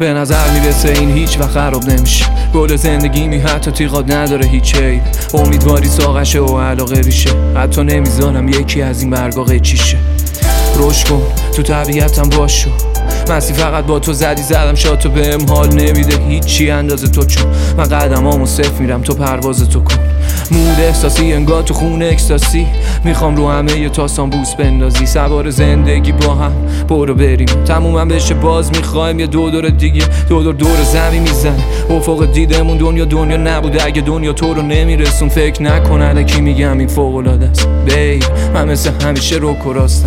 به نظر میرسه این هیچ وقت خراب نمیشه. گل زندگی می حتی تیغات نداره هیچ عیب. امیدواری ساقشه و علاقه ریشه. حتی نمیذارم یکی از این برگا قیچیشه. روش کن تو طبیعتم باشو. مسیح فقط با تو زدم شاد تو بهم حال نمیده هیچی اندازه تو، چون من قدمامو صفر میرم تو پرواز تو کن. مود احساسی انگار تو خونه اکستاسی. میخوام رو همه یه تاسان بوس بندازی. سوار زندگی با هم برو بریم تمومم بشه باز میخوایم یه دور دیگه. دور زمین میزنه افق دیدمون. دنیا نبوده اگه دنیا تو رو نمیرسون. فکر نکن الکی میگم این فوق‌العاده است بیب. من مثل همیشه رو راستم.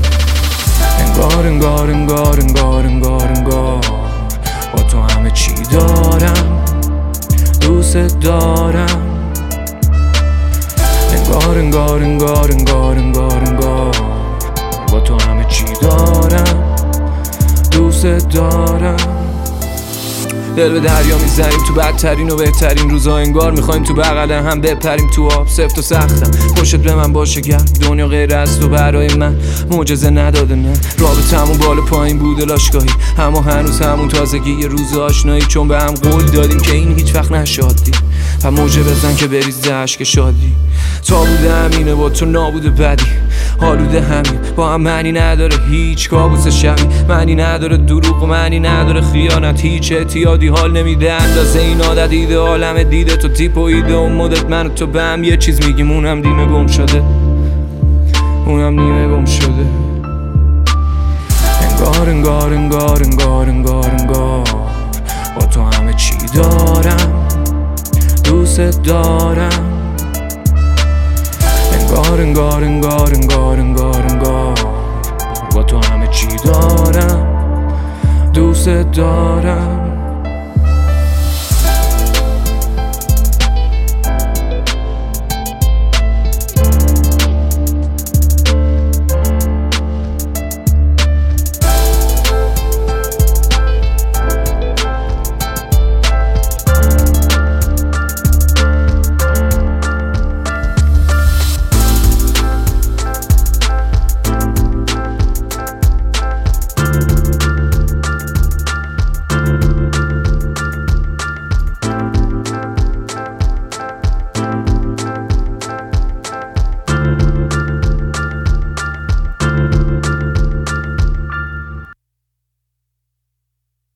انگار با تو همه چی دارم دوست دارم. انگار با تو همه چی دارم دوست دارم. دل به دریا میزنیم تو بدترین و بهترین روزا. انگار میخوایم تو بغل هم بپریم تو آب. سفت و سختم پشت به من باشه گرم. دنیا غیر از تو برای من معجزه نداده نه. رابطمون بالا پایین بوده لاشگاهی، اما هنوز همون تازگی یه روز آشنایی. چون به هم قول دادیم که این هیچ وقت نشادی و موجه بزن که بریزه عشق شادی. تا بوده همینه با تو نابوده بدی. حالوده همین با هم معنی نداره هیچ کابوس شبی. معنی نداره دروغ و معنی نداره خیانت. هیچ اعتیادی حال نمیده اندازه این عادت. ایده عالم دیده تو تیپ و ایده و مدت. من و تو به هم یه چیز میگیم اونم نیمه گم شده. انگار با تو همه چی دارم دوست دارم. انگار با تو همه چی دارم دوست دارم.